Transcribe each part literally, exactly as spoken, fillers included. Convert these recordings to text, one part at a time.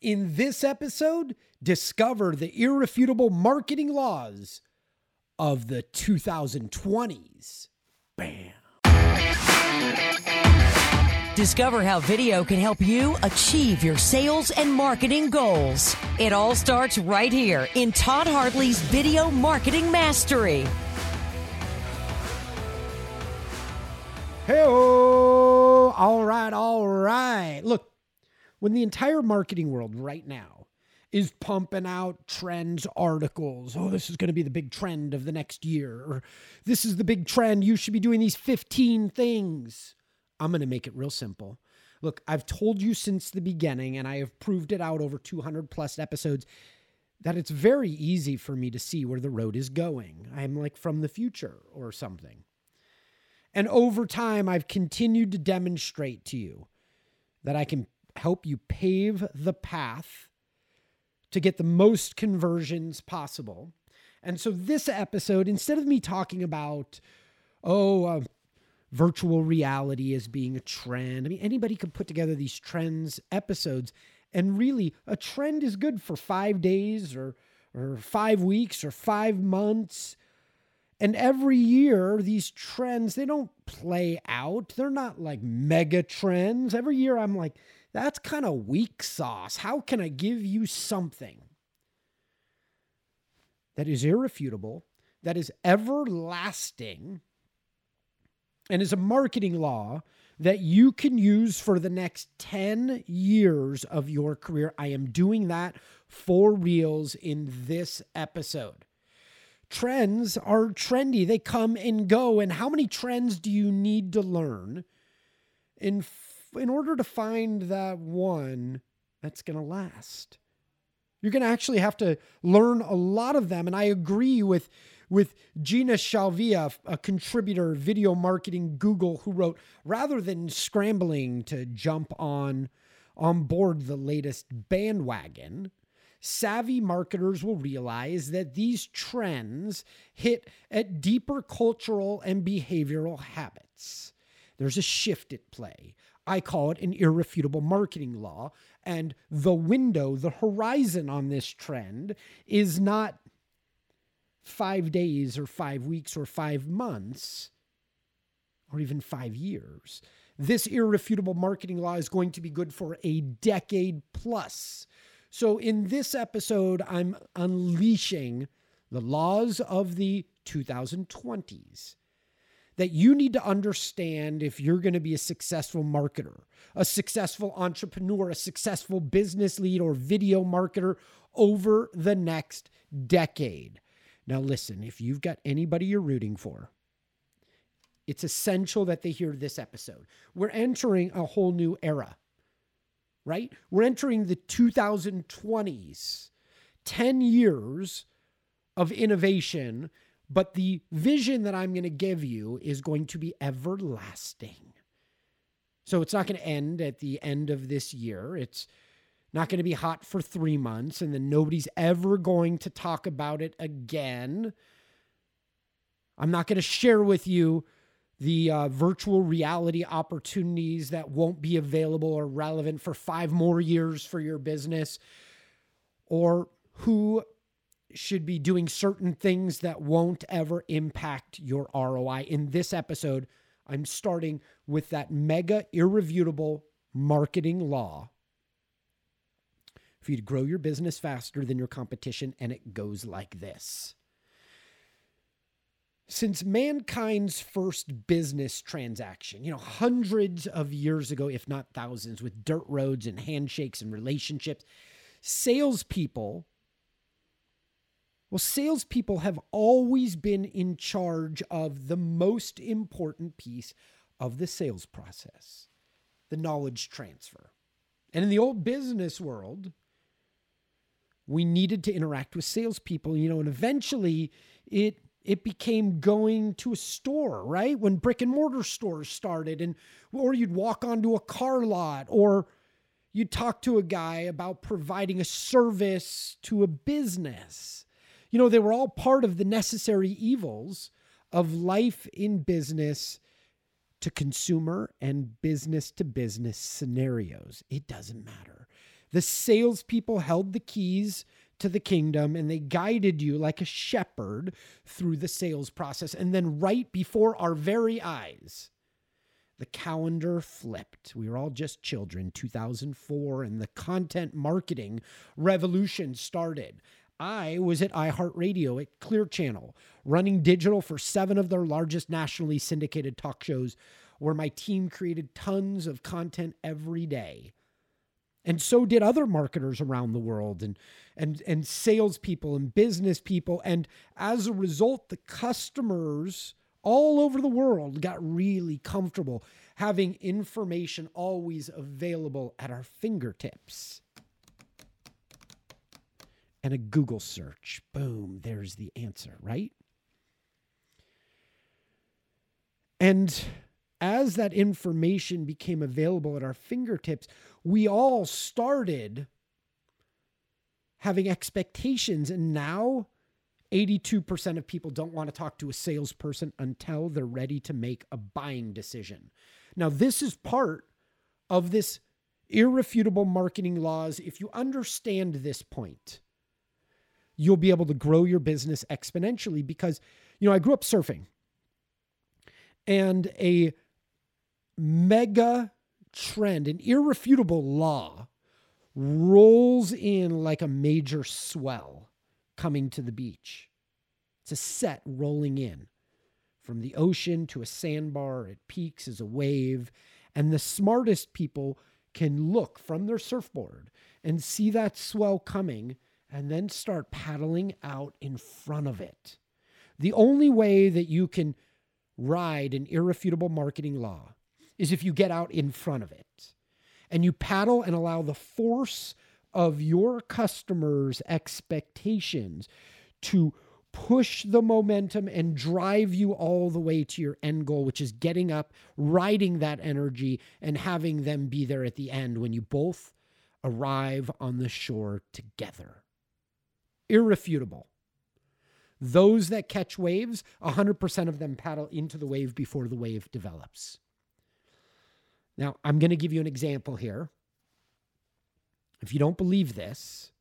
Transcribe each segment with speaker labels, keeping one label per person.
Speaker 1: In this episode, discover the irrefutable marketing laws of the two thousand twenties. Bam.
Speaker 2: Discover how video can help you achieve your sales and marketing goals. It all starts right here in Todd Hartley's Video Marketing Mastery.
Speaker 1: Hey-oh. All right, all right. Look, when the entire marketing world right now is pumping out trends articles, oh, this is going to be the big trend of the next year, or this is the big trend, you should be doing these fifteen things. I'm going to make it real simple. Look, I've told you since the beginning, and I have proved it out over two hundred plus episodes, that it's very easy for me to see where the road is going. I'm like from the future or something. And over time, I've continued to demonstrate to you that I can help you pave the path to get the most conversions possible. And so this episode, instead of me talking about, oh, uh, virtual reality as being a trend, I mean, anybody could put together these trends episodes, and really a trend is good for five days or, or five weeks or five months. And every year, these trends, they don't play out. They're not like mega trends. Every year I'm like, that's kind of weak sauce. How can I give you something that is irrefutable, that is everlasting, and is a marketing law that you can use for the next ten years of your career? I am doing that for reals in this episode. Trends are trendy. They come and go. And how many trends do you need to learn in in order to find that one that's going to last? You're going to actually have to learn a lot of them. And I agree with, with Gina Shalvia, a contributor, Video Marketing Google, who wrote, rather than scrambling to jump on, on board the latest bandwagon, savvy marketers will realize that these trends hit at deeper cultural and behavioral habits. There's a shift at play. I call it an irrefutable marketing law. And the window, the horizon on this trend is not five days or five weeks or five months or even five years. This irrefutable marketing law is going to be good for a decade plus. So in this episode, I'm unleashing the laws of the two thousand twenties that you need to understand if you're going to be a successful marketer, a successful entrepreneur, a successful business lead, or video marketer over the next decade. Now listen, if you've got anybody you're rooting for, it's essential that they hear this episode. We're entering a whole new era. Right? We're entering the two thousand twenties, ten years of innovation, but the vision that I'm going to give you is going to be everlasting. So it's not going to end at the end of this year. It's not going to be hot for three months, and then nobody's ever going to talk about it again. I'm not going to share with you the uh, virtual reality opportunities that won't be available or relevant for five more years for your business, or who should be doing certain things that won't ever impact your R O I. In this episode, I'm starting with that mega irrefutable marketing law for you to grow your business faster than your competition, and it goes like this. Since mankind's first business transaction, you know, hundreds of years ago, if not thousands, with dirt roads and handshakes and relationships, salespeople, well, salespeople have always been in charge of the most important piece of the sales process, the knowledge transfer. And in the old business world, we needed to interact with salespeople, you know, and eventually it It became going to a store, right? When brick and mortar stores started, and or you'd walk onto a car lot, or you'd talk to a guy about providing a service to a business. You know, they were all part of the necessary evils of life in business to consumer and business to business scenarios. It doesn't matter. The salespeople held the keys to the kingdom, and they guided you like a shepherd through the sales process. And then right before our very eyes, the calendar flipped. We were all just children, two thousand four, and the content marketing revolution started. I was at iHeartRadio at Clear Channel, running digital for seven of their largest nationally syndicated talk shows, where my team created tons of content every day. And so did other marketers around the world, and, and, and salespeople and business people. And as a result, the customers all over the world got really comfortable having information always available at our fingertips. And a Google search, boom, there's the answer, right? And as that information became available at our fingertips, we all started having expectations. And now eighty-two percent of people don't want to talk to a salesperson until they're ready to make a buying decision. Now, this is part of this irrefutable marketing laws. If you understand this point, you'll be able to grow your business exponentially because, you know, I grew up surfing, and a mega trend, an irrefutable law, rolls in like a major swell coming to the beach. It's a set rolling in from the ocean to a sandbar. It peaks as a wave, and the smartest people can look from their surfboard and see that swell coming and then start paddling out in front of it. The only way that you can ride an irrefutable marketing law is if you get out in front of it and you paddle and allow the force of your customers' expectations to push the momentum and drive you all the way to your end goal, which is getting up, riding that energy, and having them be there at the end when you both arrive on the shore together. Irrefutable. Those that catch waves, one hundred percent of them paddle into the wave before the wave develops. Now, I'm going to give you an example here. If you don't believe this,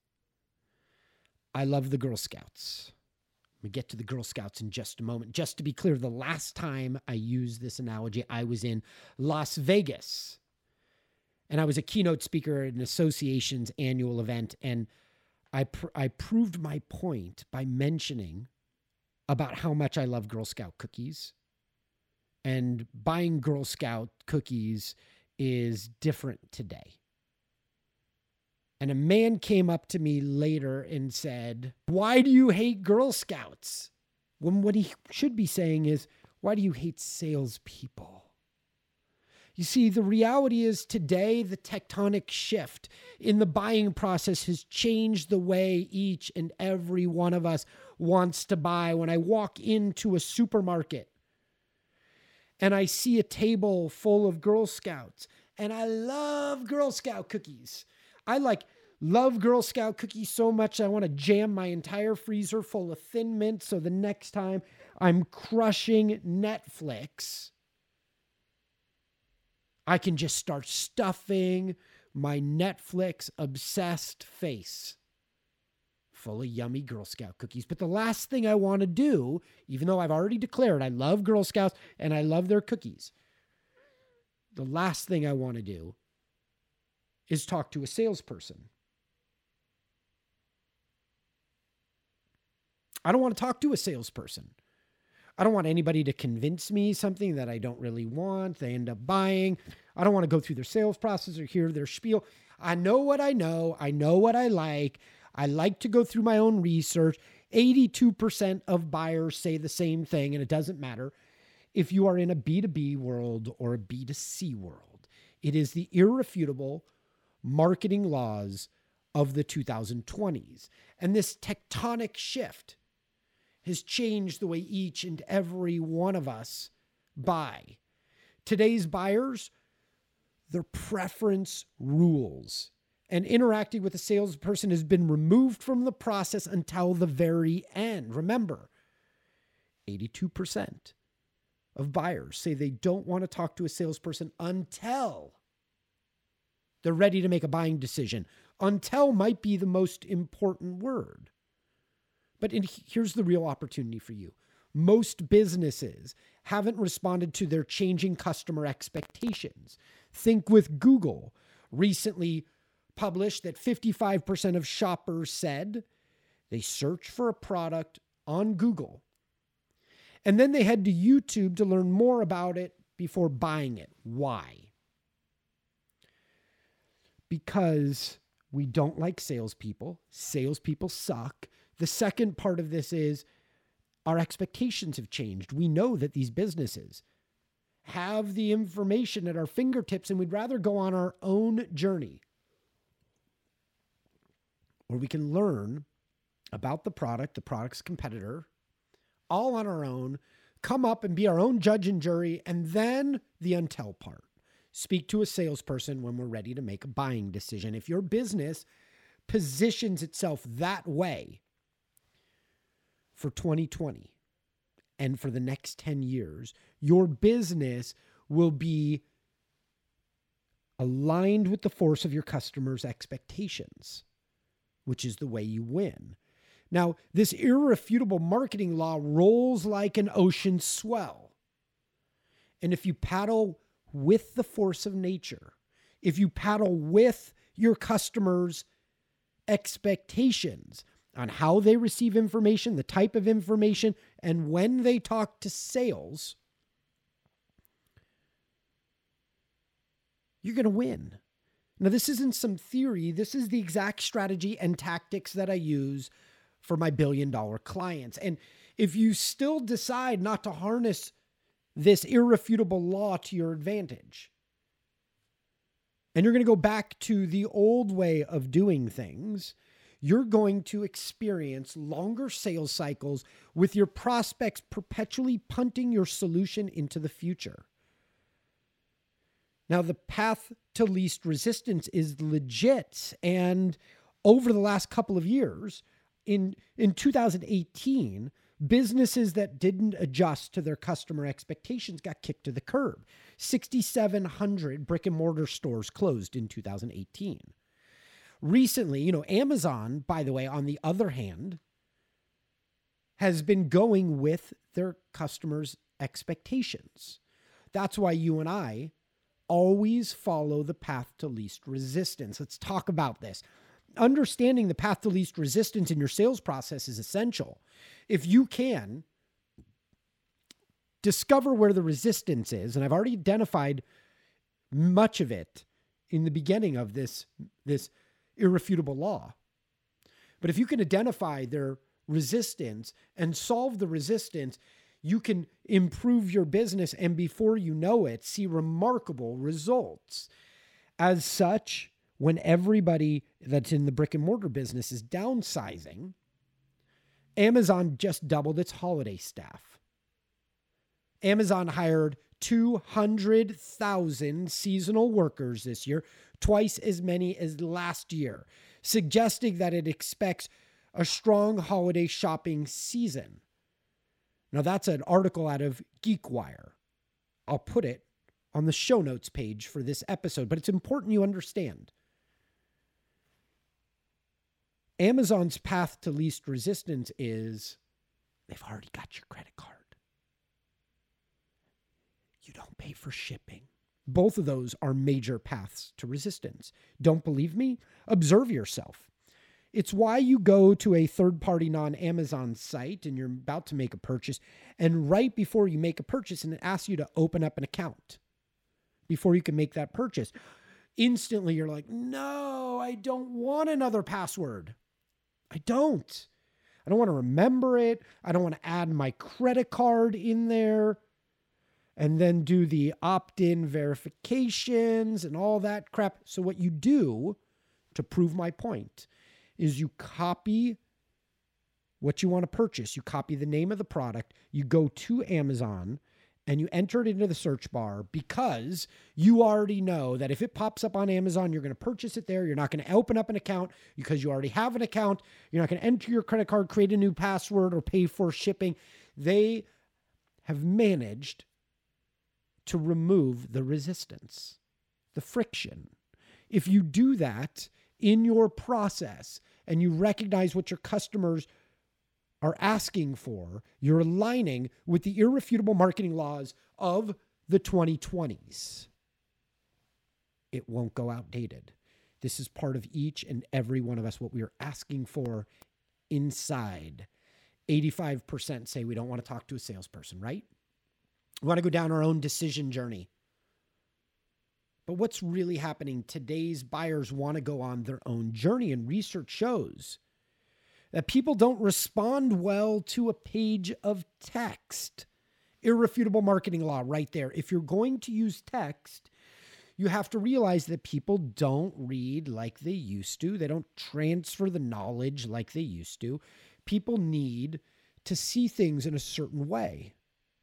Speaker 1: I love the Girl Scouts. I'm going to get to the Girl Scouts in just a moment. Just to be clear, the last time I used this analogy, I was in Las Vegas, and I was a keynote speaker at an association's annual event, and I pr- I proved my point by mentioning about how much I love Girl Scout cookies. And buying Girl Scout cookies is different today. And a man came up to me later and said, "Why do you hate Girl Scouts?" When what he should be saying is, "Why do you hate salespeople?" You see, the reality is today, the tectonic shift in the buying process has changed the way each and every one of us wants to buy. When I walk into a supermarket and I see a table full of Girl Scouts, and I love Girl Scout cookies. I like love Girl Scout cookies so much I want to jam my entire freezer full of Thin Mint so the next time I'm crushing Netflix, I can just start stuffing my Netflix-obsessed face full of yummy Girl Scout cookies. But the last thing I want to do, even though I've already declared I love Girl Scouts and I love their cookies, the last thing I want to do is talk to a salesperson. I don't want to talk to a salesperson. I don't want anybody to convince me something that I don't really want. They end up buying. I don't want to go through their sales process or hear their spiel. I know what I know. I know what I like. I like to go through my own research. eighty-two percent of buyers say the same thing, and it doesn't matter if you are in a B two B world or a B two C world. It is the irrefutable marketing laws of the two thousand twenties. And this tectonic shift has changed the way each and every one of us buy. Today's buyers, their preference rules, and interacting with a salesperson has been removed from the process until the very end. Remember, eighty-two percent of buyers say they don't want to talk to a salesperson until they're ready to make a buying decision. Until might be the most important word. But in, here's the real opportunity for you. Most businesses haven't responded to their changing customer expectations. Think with Google. Recently published that fifty-five percent of shoppers said they search for a product on Google, and then they head to YouTube to learn more about it before buying it. Why? Because we don't like salespeople. Salespeople suck. The second part of this is our expectations have changed. We know that these businesses have the information at our fingertips, and we'd rather go on our own journey where we can learn about the product, the product's competitor, all on our own, come up and be our own judge and jury, and then the until part. Speak to a salesperson when we're ready to make a buying decision. If your business positions itself that way for twenty twenty and for the next ten years, your business will be aligned with the force of your customers' expectations, which is the way you win. Now, this irrefutable marketing law rolls like an ocean swell. And if you paddle with the force of nature, if you paddle with your customers' expectations on how they receive information, the type of information, and when they talk to sales, you're going to win. Now, this isn't some theory. This is the exact strategy and tactics that I use for my billion dollar clients. And if you still decide not to harness this irrefutable law to your advantage, and you're going to go back to the old way of doing things, you're going to experience longer sales cycles with your prospects perpetually punting your solution into the future. Now, the path to least resistance is legit. And over the last couple of years, in, in two thousand eighteen, businesses that didn't adjust to their customer expectations got kicked to the curb. six thousand seven hundred brick and mortar stores closed in two thousand eighteen. Recently, you know, Amazon, by the way, on the other hand, has been going with their customers' expectations. That's why you and I always follow the path to least resistance. Let's talk about this. Understanding the path to least resistance in your sales process is essential. If you can discover where the resistance is, and I've already identified much of it in the beginning of this, this irrefutable law. But if you can identify their resistance and solve the resistance, you can improve your business and before you know it, see remarkable results. As such, when everybody that's in the brick and mortar business is downsizing, Amazon just doubled its holiday staff. Amazon hired two hundred thousand seasonal workers this year, twice as many as last year, suggesting that it expects a strong holiday shopping season. Now, that's an article out of GeekWire. I'll put it on the show notes page for this episode, but it's important you understand. Amazon's path to least resistance is they've already got your credit card. You don't pay for shipping. Both of those are major paths to resistance. Don't believe me? Observe yourself. It's why you go to a third-party non-Amazon site and you're about to make a purchase, and right before you make a purchase, and it asks you to open up an account before you can make that purchase. Instantly, you're like, no, I don't want another password. I don't. I don't want to remember it. I don't want to add my credit card in there and then do the opt-in verifications and all that crap. So what you do, to prove my point, is you copy what you want to purchase. You copy the name of the product. You go to Amazon and you enter it into the search bar because you already know that if it pops up on Amazon, you're going to purchase it there. You're not going to open up an account because you already have an account. You're not going to enter your credit card, create a new password, or pay for shipping. They have managed to remove the resistance, the friction. If you do that, in your process and you recognize what your customers are asking for, you're aligning with the irrefutable marketing laws of the twenty twenties. It won't go outdated. This is part of each and every one of us, what we are asking for inside. eighty-five percent say we don't want to talk to a salesperson, right? We want to go down our own decision journey. But what's really happening? Today's buyers want to go on their own journey, and research shows that people don't respond well to a page of text. Irrefutable marketing law right there. If you're going to use text, you have to realize that people don't read like they used to. They don't transfer the knowledge like they used to. People need to see things in a certain way.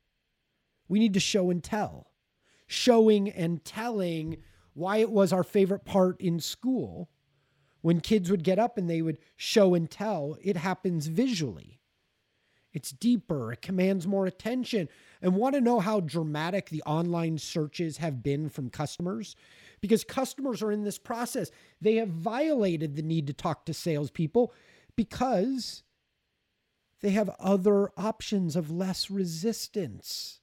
Speaker 1: We need to show and tell. Showing and telling why it was our favorite part in school. When kids would get up and they would show and tell, it happens visually. It's deeper. It commands more attention. And want to know how dramatic the online searches have been from customers? Because customers are in this process. They have violated the need to talk to salespeople because they have other options of less resistance.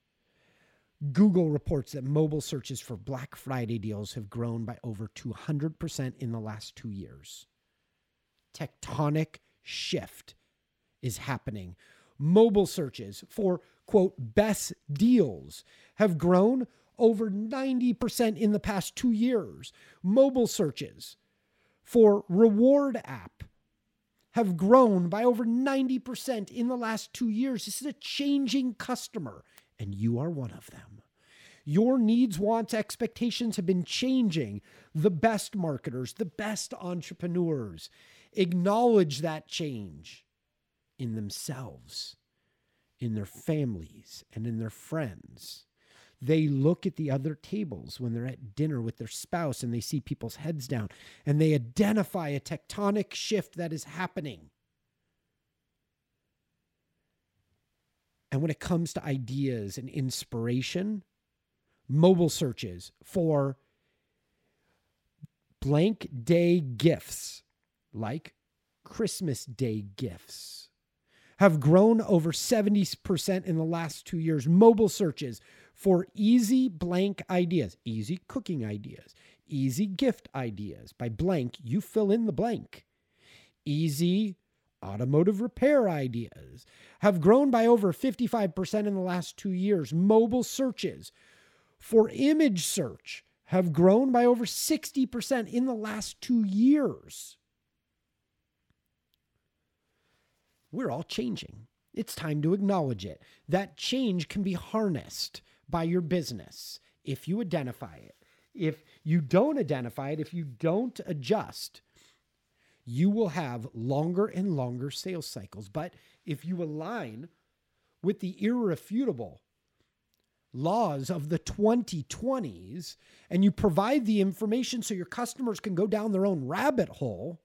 Speaker 1: Google reports that mobile searches for Black Friday deals have grown by over two hundred percent in the last two years. Tectonic shift is happening. Mobile searches for, quote, best deals have grown over ninety percent in the past two years. Mobile searches for reward app have grown by over ninety percent in the last two years. This is a changing customer, and you are one of them. Your needs, wants, expectations have been changing. The best marketers, the best entrepreneurs acknowledge that change in themselves, in their families, and in their friends. They look at the other tables when they're at dinner with their spouse and they see people's heads down and they identify a tectonic shift that is happening. And when it comes to ideas and inspiration, mobile searches for blank day gifts, like Christmas Day gifts, have grown over seventy percent in the last two years. Mobile searches for easy blank ideas, easy cooking ideas, easy gift ideas. By blank, you fill in the blank. Easy automotive repair ideas have grown by over fifty-five percent in the last two years. Mobile searches for image search have grown by over sixty percent in the last two years. We're all changing. It's time to acknowledge it. That change can be harnessed by your business if you identify it. If you don't identify it, if you don't adjust, you will have longer and longer sales cycles. But if you align with the irrefutable laws of the twenty twenties and you provide the information so your customers can go down their own rabbit hole,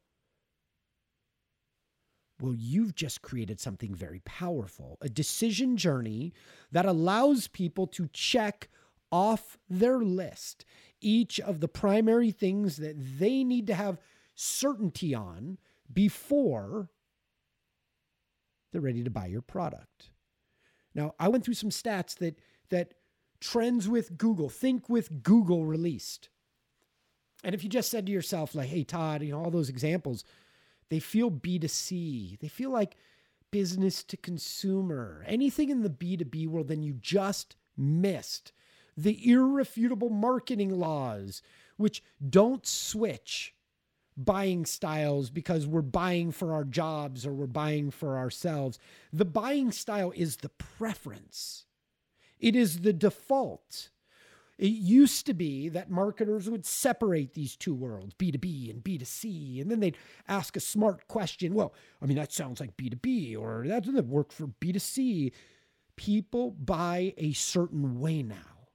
Speaker 1: well, you've just created something very powerful, a decision journey that allows people to check off their list each of the primary things that they need to have certainty on before they're ready to buy your product. Now, I went through some stats that that Trends with Google, Think with Google released. And if you just said to yourself, like, hey, Todd, you know, all those examples, they feel B two C. They feel like business to consumer. Anything in the B two B world, then you just missed the irrefutable marketing laws, which don't switch buying styles because we're buying for our jobs or we're buying for ourselves. The buying style is the preference. It is the default. It used to be that marketers would separate these two worlds, B two B and B two C, and then they'd ask a smart question. Well, I mean, that sounds like B two B, or that doesn't work for B two C. People buy a certain way now.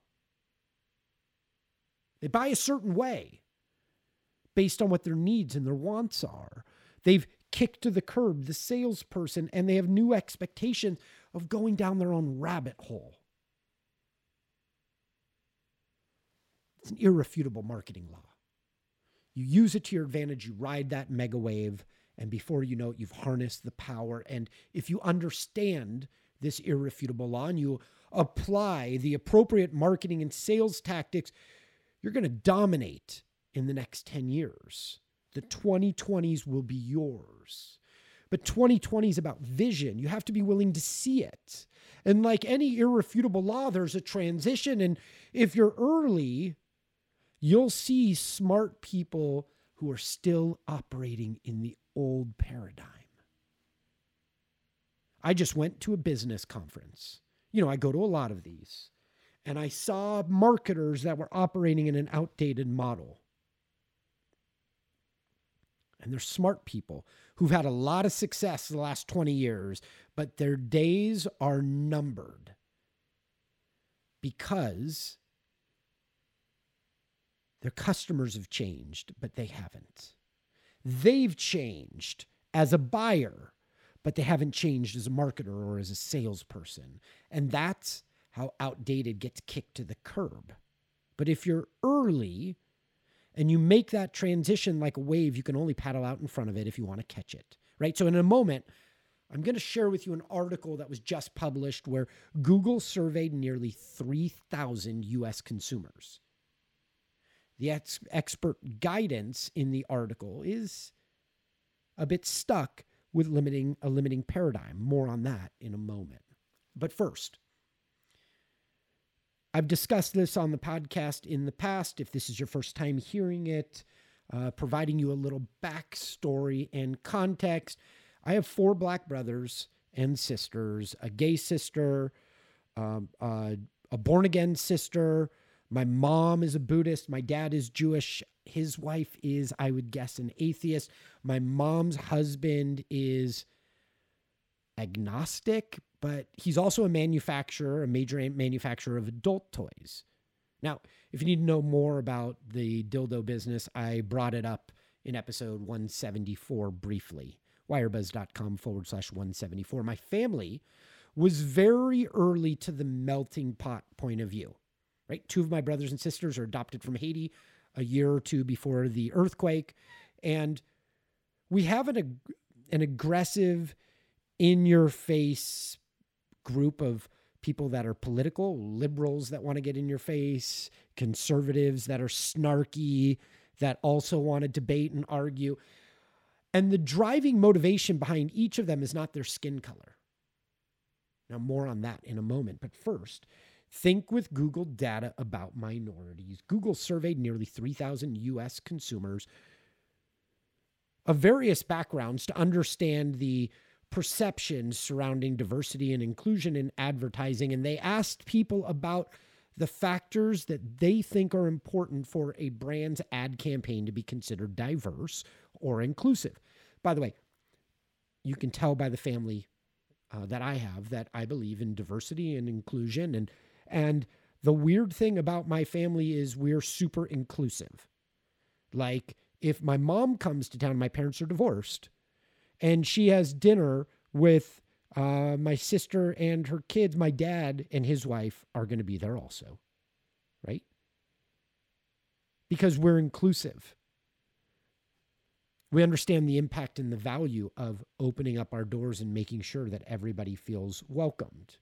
Speaker 1: They buy a certain way based on what their needs and their wants are. They've kicked to the curb the salesperson, and they have new expectations of going down their own rabbit hole. It's an irrefutable marketing law. You use it to your advantage. You ride that mega wave. And before you know it, you've harnessed the power. And if you understand this irrefutable law and you apply the appropriate marketing and sales tactics, you're going to dominate in the next ten years. The twenty twenties will be yours. But twenty twenty is about vision. You have to be willing to see it. And like any irrefutable law, there's a transition. And if you're early, you'll see smart people who are still operating in the old paradigm. I just went to a business conference. You know, I go to a lot of these. And I saw marketers that were operating in an outdated model. And they're smart people who've had a lot of success the last twenty years, but their days are numbered because their customers have changed, but they haven't. They've changed as a buyer, but they haven't changed as a marketer or as a salesperson. And that's how outdated gets kicked to the curb. But if you're early and you make that transition like a wave, you can only paddle out in front of it if you want to catch it, right? So in a moment, I'm going to share with you an article that was just published where Google surveyed nearly three thousand U S consumers. The ex- expert guidance in the article is a bit stuck with limiting a limiting paradigm. More on that in a moment. But first, I've discussed this on the podcast in the past. If this is your first time hearing it, uh, providing you a little backstory and context. I have four black brothers and sisters, a gay sister, um, uh, a born-again sister. My mom is a Buddhist. My dad is Jewish. His wife is, I would guess, an atheist. My mom's husband is agnostic, but he's also a manufacturer, a major manufacturer of adult toys. Now, if you need to know more about the dildo business, I brought it up in episode one seventy-four briefly. Wirebuzz.com forward slash 174. My family was very early to the melting pot point of view, right? Two of my brothers and sisters are adopted from Haiti a year or two before the earthquake. And we have an, an aggressive, in-your-face group of people that are political, liberals that want to get in your face, conservatives that are snarky, that also want to debate and argue. And the driving motivation behind each of them is not their skin color. Now, more on that in a moment. But first, think with Google data about minorities. Google surveyed nearly three thousand U S consumers of various backgrounds to understand the perceptions surrounding diversity and inclusion in advertising. And they asked people about the factors that they think are important for a brand's ad campaign to be considered diverse or inclusive. By the way, you can tell by the family uh, that I have that I believe in diversity and inclusion. And, and the weird thing about my family is we're super inclusive. Like if my mom comes to town, my parents are divorced, and she has dinner with uh, my sister and her kids, my dad and his wife are going to be there also, right? Because we're inclusive. We understand the impact and the value of opening up our doors and making sure that everybody feels welcomed.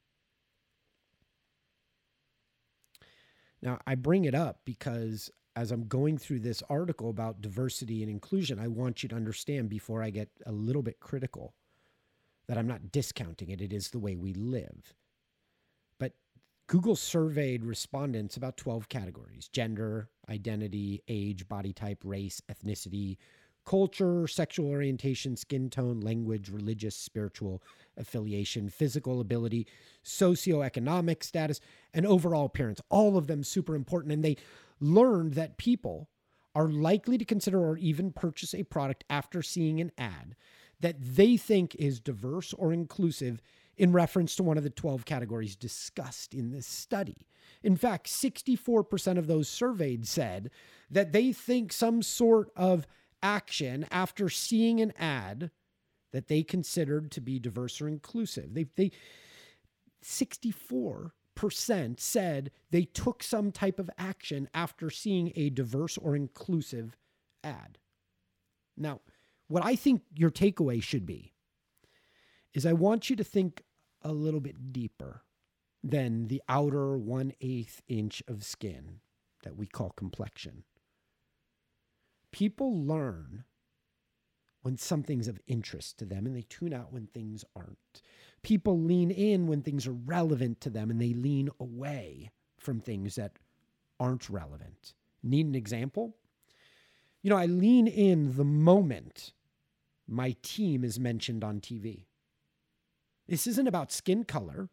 Speaker 1: Now, I bring it up because as I'm going through this article about diversity and inclusion, I want you to understand before I get a little bit critical that I'm not discounting it. It is the way we live. But Google surveyed respondents about twelve categories: gender, identity, age, body type, race, ethnicity, culture, sexual orientation, skin tone, language, religious, spiritual affiliation, physical ability, socioeconomic status, and overall appearance. All of them super important. And they learned that people are likely to consider or even purchase a product after seeing an ad that they think is diverse or inclusive in reference to one of the twelve categories discussed in this study. In fact, sixty-four percent of those surveyed said that they think some sort of action after seeing an ad that they considered to be diverse or inclusive. They, they sixty-four percent said they took some type of action after seeing a diverse or inclusive ad. Now, what I think your takeaway should be is I want you to think a little bit deeper than the outer one-eighth inch of skin that we call complexion. People learn when something's of interest to them and they tune out when things aren't. People lean in when things are relevant to them and they lean away from things that aren't relevant. Need an example? You know, I lean in the moment my team is mentioned on T V. This isn't about skin color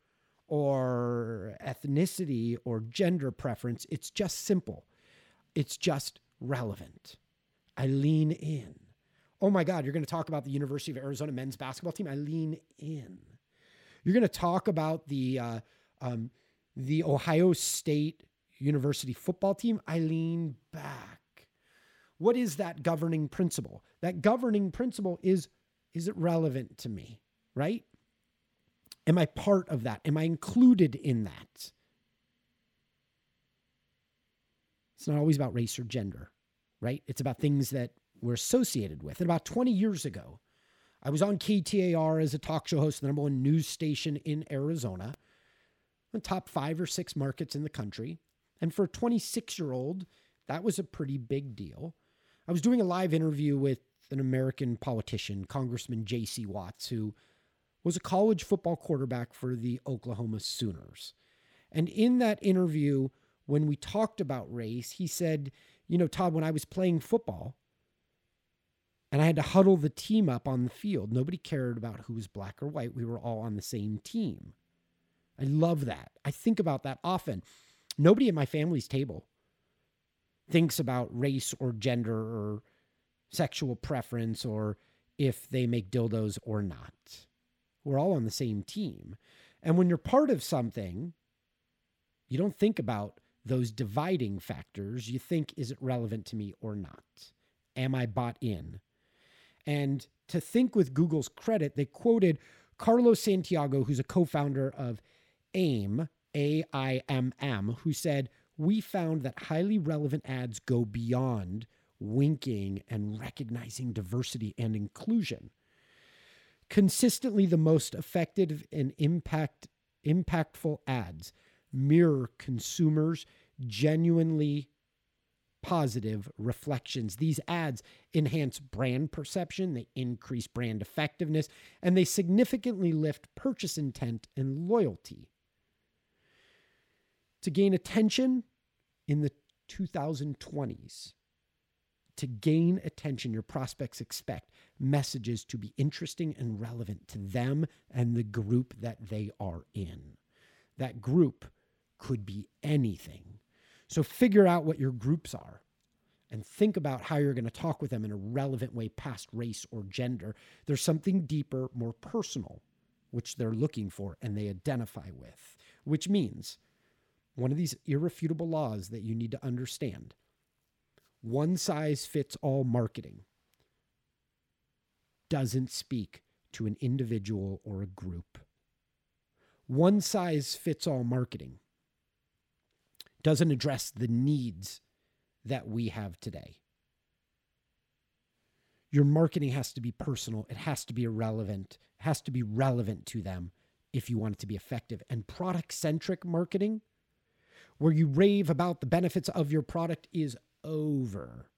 Speaker 1: or ethnicity or gender preference. It's just simple. It's just relevant. I lean in. Oh my God, you're going to talk about the University of Arizona men's basketball team? I lean in. You're going to talk about the uh, um, the Ohio State University football team? I lean back. What is that governing principle? That governing principle is, is it relevant to me, right? Am I part of that? Am I included in that? It's not always about race or gender, right? It's about things that we're associated with. And about twenty years ago, I was on K T A R as a talk show host, the number one news station in Arizona, the top five or six markets in the country. And for a twenty-six-year-old, that was a pretty big deal. I was doing a live interview with an American politician, Congressman J C Watts, who was a college football quarterback for the Oklahoma Sooners. And in that interview, when we talked about race, he said, you know, Todd, when I was playing football and I had to huddle the team up on the field, nobody cared about who was black or white. We were all on the same team. I love that. I think about that often. Nobody at my family's table thinks about race or gender or sexual preference or if they make dildos or not. We're all on the same team. And when you're part of something, you don't think about those dividing factors. You think, is it relevant to me or not? Am I bought in? And to think with Google's credit, they quoted Carlos Santiago, who's a co-founder of AIM, A I M M, who said, we found that highly relevant ads go beyond winking and recognizing diversity and inclusion. Consistently, the most effective and impact impactful ads mirror consumers' genuinely positive reflections. These ads enhance brand perception, they increase brand effectiveness, and they significantly lift purchase intent and loyalty. To gain attention in the twenty twenties, to gain attention, your prospects expect messages to be interesting and relevant to them and the group that they are in. That group could be anything. So figure out what your groups are and think about how you're going to talk with them in a relevant way past race or gender. There's something deeper, more personal, which they're looking for and they identify with, which means one of these irrefutable laws that you need to understand: one size fits all marketing doesn't speak to an individual or a group. One size fits all marketing doesn't address the needs that we have today. Your marketing has to be personal. It has to be irrelevant. It has to be relevant to them if you want it to be effective. And product-centric marketing, where you rave about the benefits of your product, is over.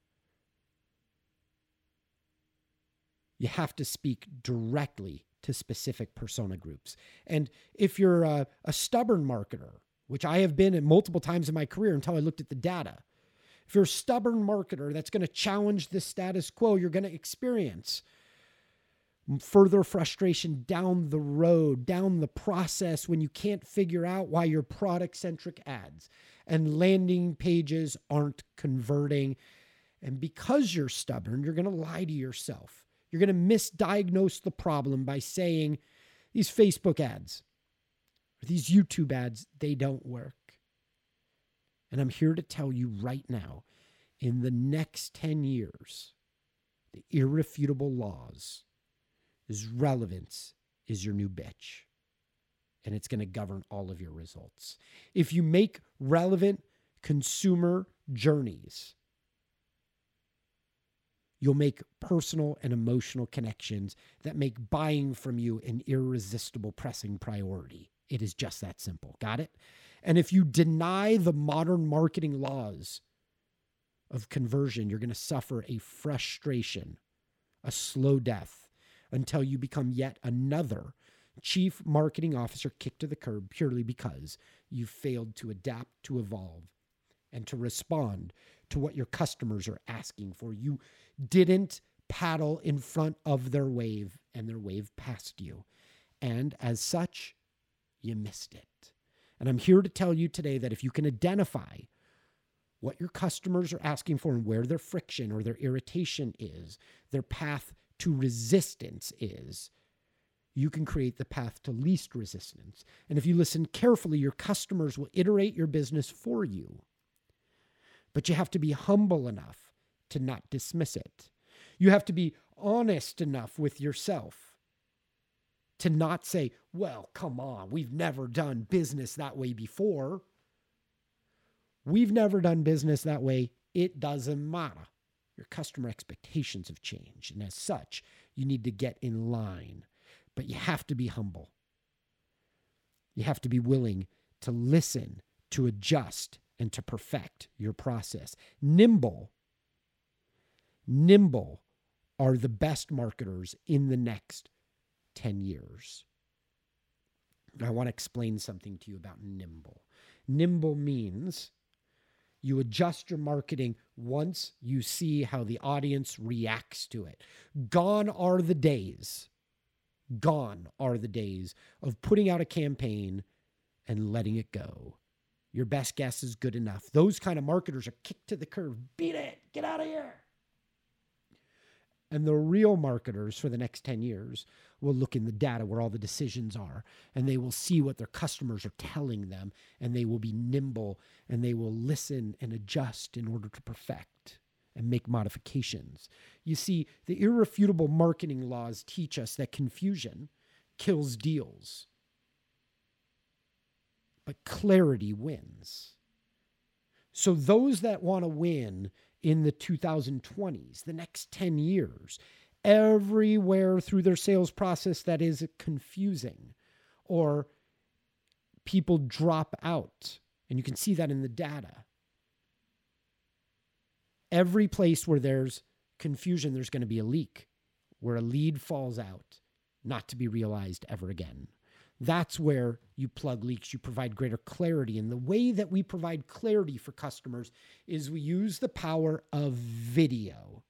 Speaker 1: You have to speak directly to specific persona groups. And if you're a, a stubborn marketer, which I have been at multiple times in my career until I looked at the data, if you're a stubborn marketer that's going to challenge the status quo, you're going to experience further frustration down the road, down the process, when you can't figure out why your product-centric ads and landing pages aren't converting. And because you're stubborn, you're going to lie to yourself. You're going to misdiagnose the problem by saying these Facebook ads or these YouTube ads, they don't work. And I'm here to tell you right now, in the next ten years, the irrefutable laws is relevance is your new bitch. And it's going to govern all of your results. If you make relevant consumer journeys You'll make personal and emotional connections that make buying from you an irresistible pressing priority. It is just that simple. Got it? And if you deny the modern marketing laws of conversion, you're going to suffer a frustration, a slow death, until you become yet another chief marketing officer kicked to the curb purely because you failed to adapt, to evolve, and to respond to what your customers are asking for. You didn't paddle in front of their wave, and their wave passed you. And as such, you missed it. And I'm here to tell you today that if you can identify what your customers are asking for and where their friction or their irritation is, their path to resistance is, you can create the path to least resistance. And if you listen carefully, your customers will iterate your business for you. But you have to be humble enough to not dismiss it. You have to be honest enough with yourself to not say, well, come on, we've never done business that way before. We've never done business that way. It doesn't matter. Your customer expectations have changed. And as such, you need to get in line. But you have to be humble. You have to be willing to listen, to adjust, and to perfect your process. Nimble, nimble are the best marketers in the next ten years. I want to explain something to you about nimble. Nimble means you adjust your marketing once you see how the audience reacts to it. Gone are the days, gone are the days of putting out a campaign and letting it go. Your best guess is good enough. Those kind of marketers are kicked to the curb. Beat it. Get out of here. And the real marketers for the next ten years will look in the data where all the decisions are, and they will see what their customers are telling them, and they will be nimble, and they will listen and adjust in order to perfect and make modifications. You see, the irrefutable marketing laws teach us that confusion kills deals, but clarity wins. So those that want to win in the two thousand twenties, the next ten years, everywhere through their sales process that is confusing or people drop out, and you can see that in the data. Every place where there's confusion, there's going to be a leak, where a lead falls out, not to be realized ever again. That's where you plug leaks, you provide greater clarity. And the way that we provide clarity for customers is we use the power of video.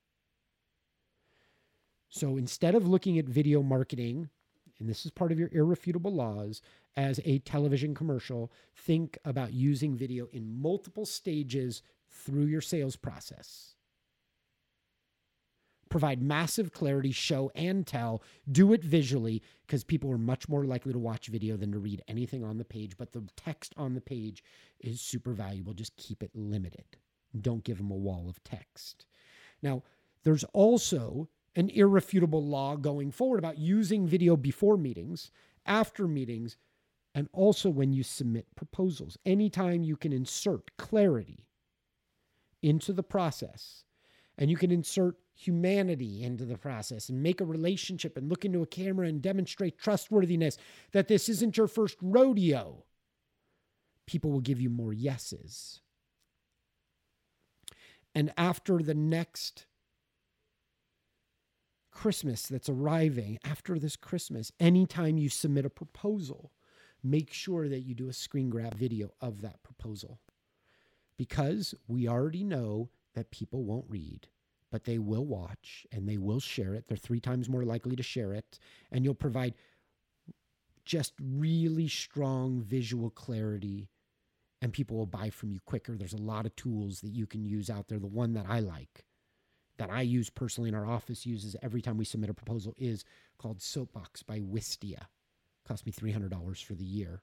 Speaker 1: So instead of looking at video marketing, and this is part of your irrefutable laws, as a television commercial, think about using video in multiple stages through your sales process. Provide massive clarity, show and tell. Do it visually, because people are much more likely to watch video than to read anything on the page. But the text on the page is super valuable. Just keep it limited. Don't give them a wall of text. Now, there's also an irrefutable law going forward about using video before meetings, after meetings, and also when you submit proposals. Anytime you can insert clarity into the process, and you can insert humanity into the process and make a relationship and look into a camera and demonstrate trustworthiness, that this isn't your first rodeo, people will give you more yeses. And after the next Christmas that's arriving, after this Christmas, anytime you submit a proposal, make sure that you do a screen grab video of that proposal. Because we already know that people won't read, but they will watch and they will share it. They're three times more likely to share it. And you'll provide just really strong visual clarity, and people will buy from you quicker. There's a lot of tools that you can use out there. The one that I like, that I use personally, in our office uses every time we submit a proposal, is called Soapbox by Wistia. Cost me three hundred dollars for the year.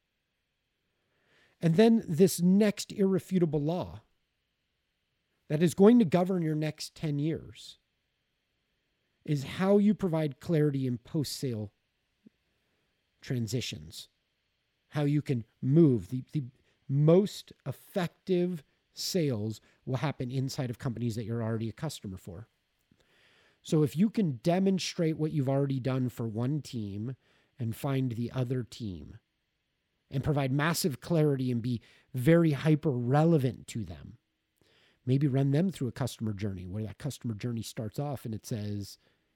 Speaker 1: And then this next irrefutable law that is going to govern your next ten years is how you provide clarity in post-sale transitions. How you can move. The, the most effective sales will happen inside of companies that you're already a customer for. So if you can demonstrate what you've already done for one team and find the other team and provide massive clarity and be very hyper relevant to them, maybe run them through a customer journey where that customer journey starts off and it says,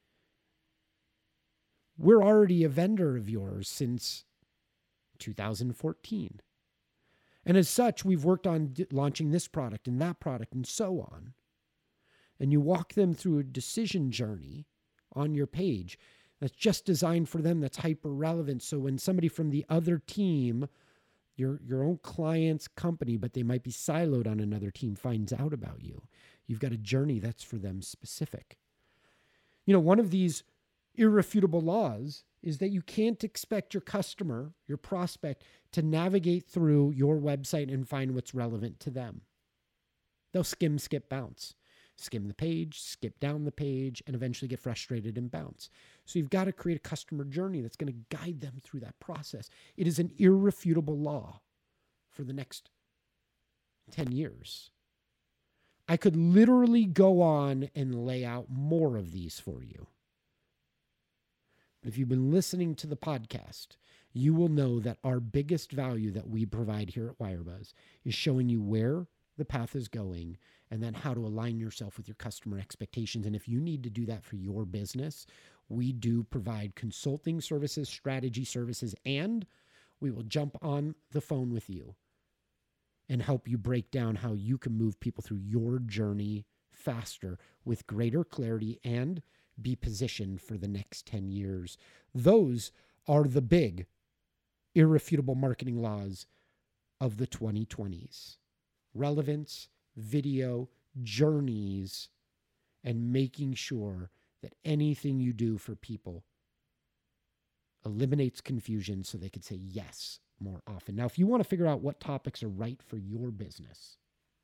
Speaker 1: we're already a vendor of yours since two thousand fourteen. And as such, we've worked on d- launching this product and that product and so on. And you walk them through a decision journey on your page that's just designed for them, that's hyper relevant. So when somebody from the other team, your your own client's company, but they might be siloed on another team, finds out about you, you've got a journey that's for them specific. You know, one of these irrefutable laws is that you can't expect your customer, your prospect, to navigate through your website and find what's relevant to them. They'll skim, skip, bounce. Skim the page, skip down the page, and eventually get frustrated and bounce. So you've got to create a customer journey that's going to guide them through that process. It is an irrefutable law for the next ten years. I could literally go on and lay out more of these for you. But if you've been listening to the podcast, you will know that our biggest value that we provide here at Wirebuzz is showing you where the path is going and then how to align yourself with your customer expectations. And if you need to do that for your business, we do provide consulting services, strategy services, and we will jump on the phone with you and help you break down how you can move people through your journey faster with greater clarity and be positioned for the next ten years. Those are the big, irrefutable marketing laws of the twenty twenties. Relevance, video, journeys, and making sure that anything you do for people eliminates confusion so they could say yes more often. Now, if you want to figure out what topics are right for your business,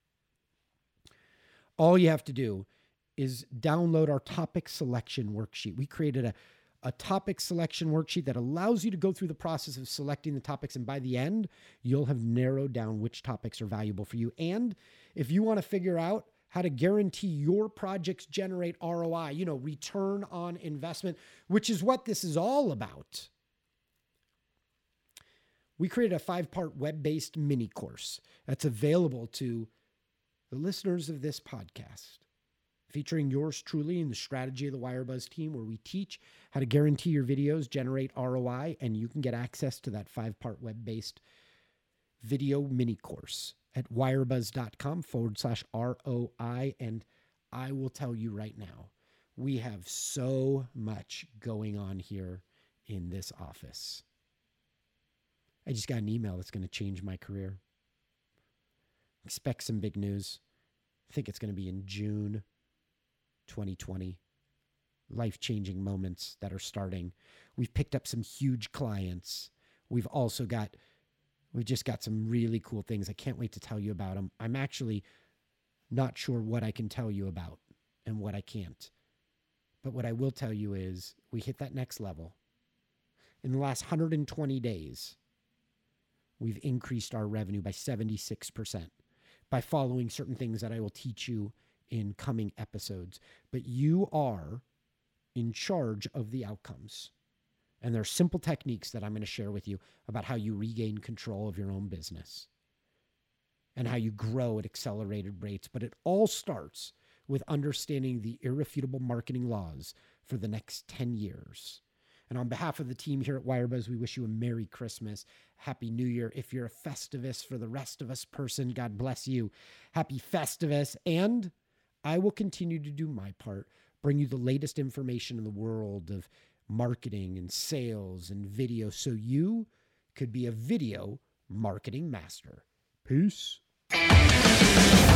Speaker 1: all you have to do is download our topic selection worksheet. We created a, a topic selection worksheet that allows you to go through the process of selecting the topics. And by the end, you'll have narrowed down which topics are valuable for you. And if you want to figure out how to guarantee your projects generate R O I, you know, return on investment, which is what this is all about, we created a five-part web-based mini course that's available to the listeners of this podcast, featuring yours truly and the strategy of the Wirebuzz team, where we teach how to guarantee your videos generate R O I, and you can get access to that five-part web-based video mini course at wirebuzz.com forward slash R O I. And I will tell you right now, we have so much going on here in this office. I just got an email that's going to change my career. Expect some big news. I think it's going to be in June twenty twenty. Life-changing moments that are starting. We've picked up some huge clients. We've also got, we've just got some really cool things. I can't wait to tell you about them. I'm actually not sure what I can tell you about and what I can't. But what I will tell you is we hit that next level. In the last one hundred twenty days, we've increased our revenue by seventy-six percent by following certain things that I will teach you in coming episodes. But you are in charge of the outcomes. And there are simple techniques that I'm going to share with you about how you regain control of your own business and how you grow at accelerated rates. But it all starts with understanding the irrefutable marketing laws for the next ten years. And on behalf of the team here at Wirebuzz, we wish you a Merry Christmas, Happy New Year. If you're a Festivus for the rest of us person, God bless you. Happy Festivus. And I will continue to do my part, bring you the latest information in the world of marketing and sales and video so you could be a video marketing master. Peace.